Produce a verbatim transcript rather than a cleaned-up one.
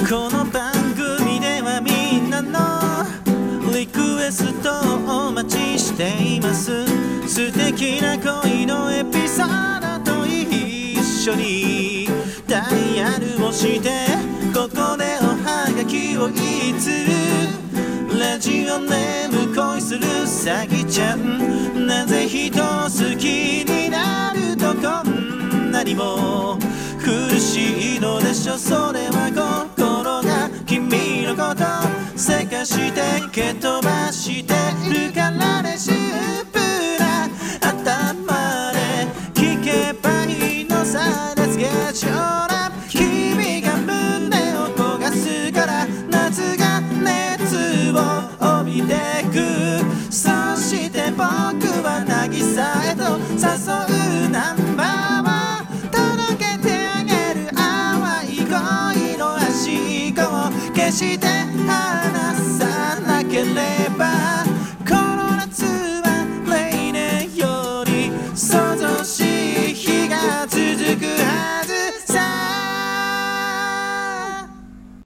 この番組ではみんなのリクエストをお待ちしています。素敵な恋のエピソードと一緒にダイヤルをしてここでおはがきをいつラジオネーム恋するサギちゃん、なぜ人好きになるとこんなにも苦しいのでしょ。それは心が君のことせかして蹴飛ばしてるからね。シンプルな頭で聞けばいいのさ。Let's get your love。 君が胸を焦がすから夏が熱を帯びてく。そして僕は渚へと誘うナンバーを届けてあげる。淡い恋の足を決して